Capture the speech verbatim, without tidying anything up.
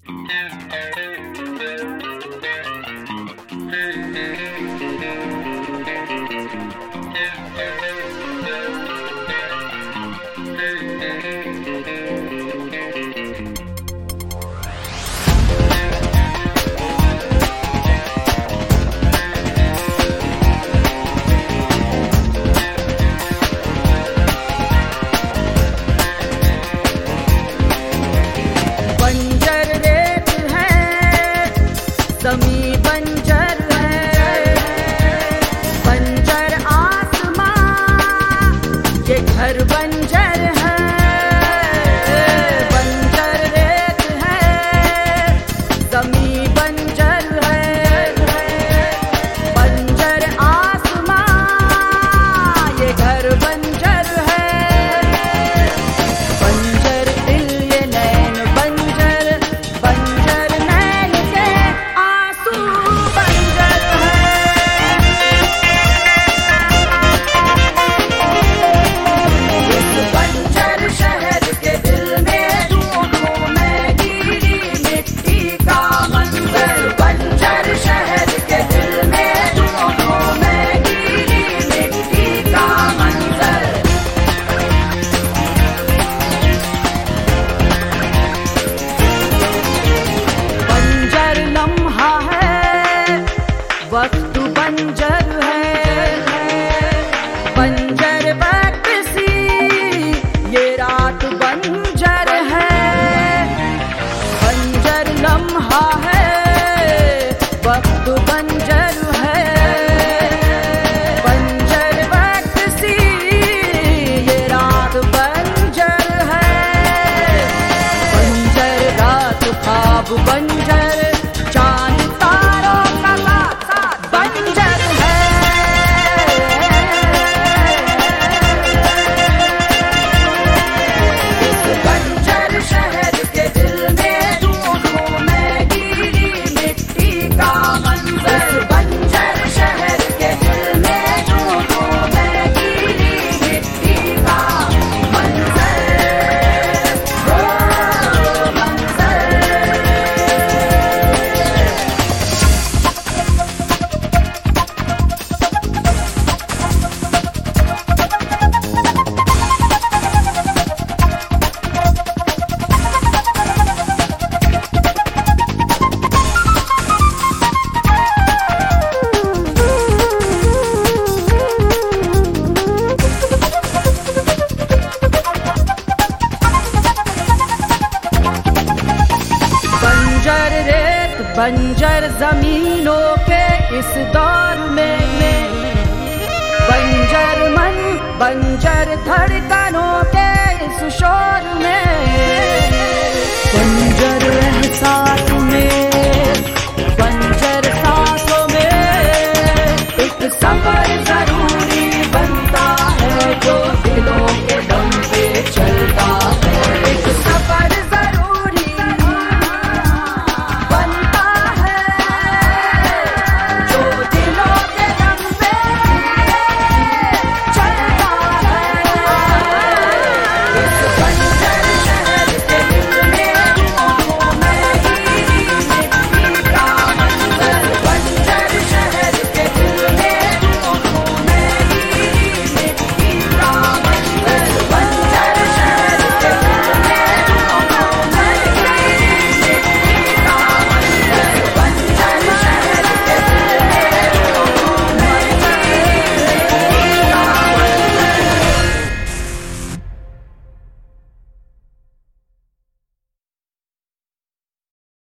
ज़मीं बंजर है, बंजर आसमां, ये घर बंजर है। बंजर रेत है, ज़मीं बंजर है, बंजर आसमां, ये घर बंजर है। बंजर दिल ये नैन बंजर, बंजर नैन के आंसू बंजर है। इस बंजर शहर के दिल में ढूंढूं मैं गीली मिट्टी का मंजर। बंजर शहर के दिल में ढूंढूं मैं गीली मिट्टी का मंजर। बंजर लम्हा है, वक्त बंजर है, बंजर वक्त सी ये रात बंजर है। बंजर लम्हा है, वक्त बंजर है, बंजर वक्त सी ये रात बंजर है। बंजर रात ख्वाब बंजर, चांद तारों का साथ साथ बंजर है। इस बंजर शहर के दिल में ढूंढूं मैं गीली मिट्टी का मंजर। बंजर शहर के दिल में ढूंढूं मैं गीली मिट्टी का मंजर। ओ मंजर। बंजर रेत बंजर जमीनों के इस दौर में में बंजर मन बंजर धड़कनों के इस शोर में बंजर